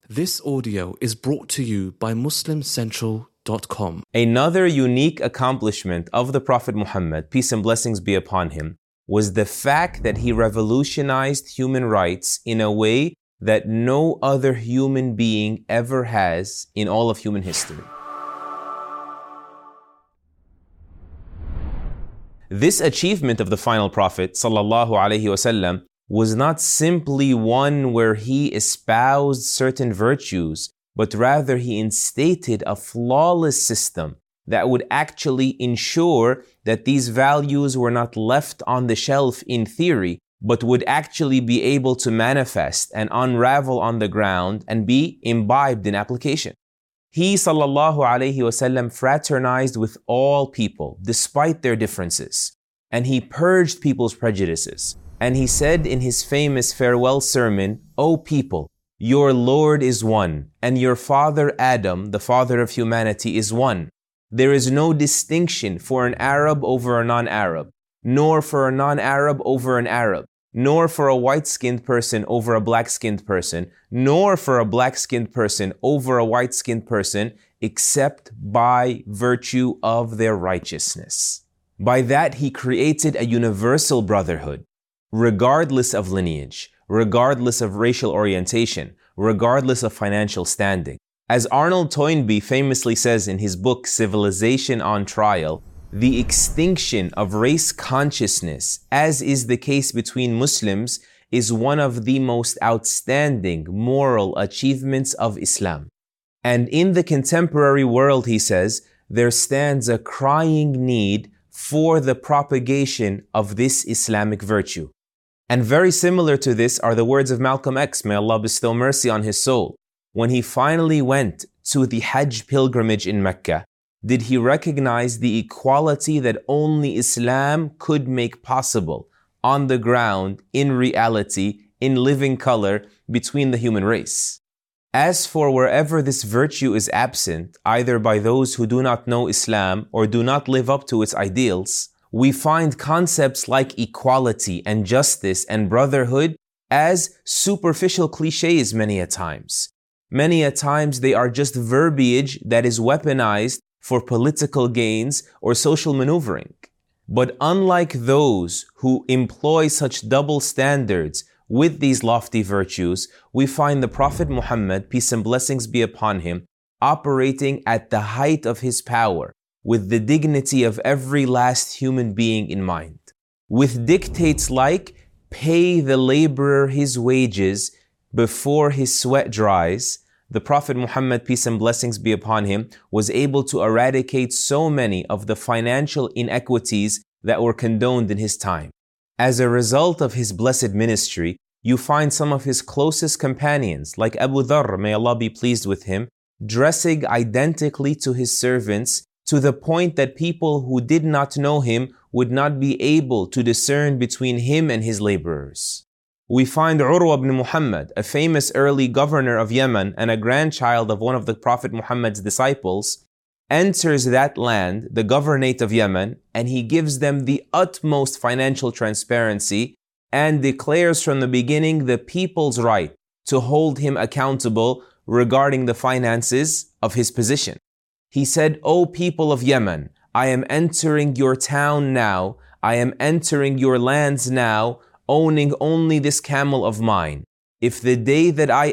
This audio is brought to you by MuslimCentral.com. Another unique accomplishment of the Prophet Muhammad, peace and blessings be upon him, was the fact that he revolutionized human rights in a way that no other human being ever has in all of human history. This achievement of the final Prophet ﷺ was not simply one where he espoused certain virtues, but rather he instated a flawless system that would actually ensure that these values were not left on the shelf in theory, but would actually be able to manifest and unravel on the ground and be imbibed in application. He ﷺ fraternized with all people despite their differences, and he purged people's prejudices. And he said in his famous farewell sermon, "O people, your Lord is one, and your father Adam, the father of humanity, is one. There is no distinction for an Arab over a non-Arab, nor for a non-Arab over an Arab, nor for a white-skinned person over a black-skinned person, nor for a black-skinned person over a white-skinned person, except by virtue of their righteousness." By that, he created a universal brotherhood, regardless of lineage, regardless of racial orientation, regardless of financial standing. As Arnold Toynbee famously says in his book, Civilization on Trial, the extinction of race consciousness, as is the case between Muslims, is one of the most outstanding moral achievements of Islam. And in the contemporary world, he says, there stands a crying need for the propagation of this Islamic virtue. And very similar to this are the words of Malcolm X, may Allah bestow mercy on his soul. When he finally went to the Hajj pilgrimage in Mecca, did he recognize the equality that only Islam could make possible on the ground, in reality, in living color, between the human race? As for wherever this virtue is absent, either by those who do not know Islam or do not live up to its ideals, we find concepts like equality and justice and brotherhood as superficial cliches many a times. Many a times they are just verbiage that is weaponized for political gains or social maneuvering. But unlike those who employ such double standards with these lofty virtues, we find the Prophet Muhammad, peace and blessings be upon him, operating at the height of his power, with the dignity of every last human being in mind. With dictates like, pay the laborer his wages before his sweat dries, the Prophet Muhammad, peace and blessings be upon him, was able to eradicate so many of the financial inequities that were condoned in his time. As a result of his blessed ministry, you find some of his closest companions, like Abu Dharr, may Allah be pleased with him, dressing identically to his servants, to the point that people who did not know him would not be able to discern between him and his laborers. We find Urwa ibn Muhammad, a famous early governor of Yemen and a grandchild of one of the Prophet Muhammad's disciples, enters that land, the governorate of Yemen, and he gives them the utmost financial transparency and declares from the beginning the people's right to hold him accountable regarding the finances of his position. He said, "O people of Yemen, I am entering your town now, I am entering your lands now, owning only this camel of mine. If the day that I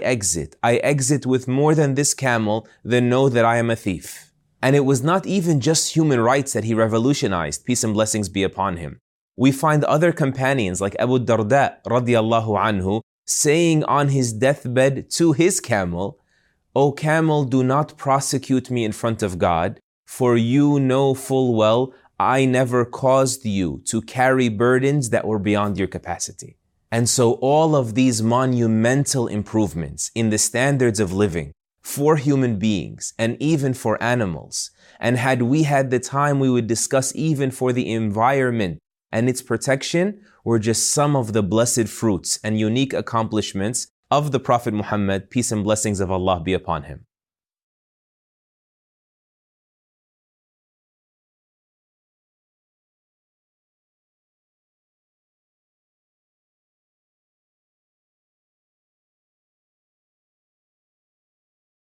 exit with more than this camel, then know that I am a thief." And it was not even just human rights that he revolutionized, peace and blessings be upon him. We find other companions like Abu Darda radiallahu anhu saying on his deathbed to his camel, "O camel, do not prosecute me in front of God, for you know full well I never caused you to carry burdens that were beyond your capacity." And so all of these monumental improvements in the standards of living for human beings and even for animals, and had we had the time, we would discuss even for the environment and its protection, were just some of the blessed fruits and unique accomplishments of the Prophet Muhammad, peace and blessings of Allah be upon him.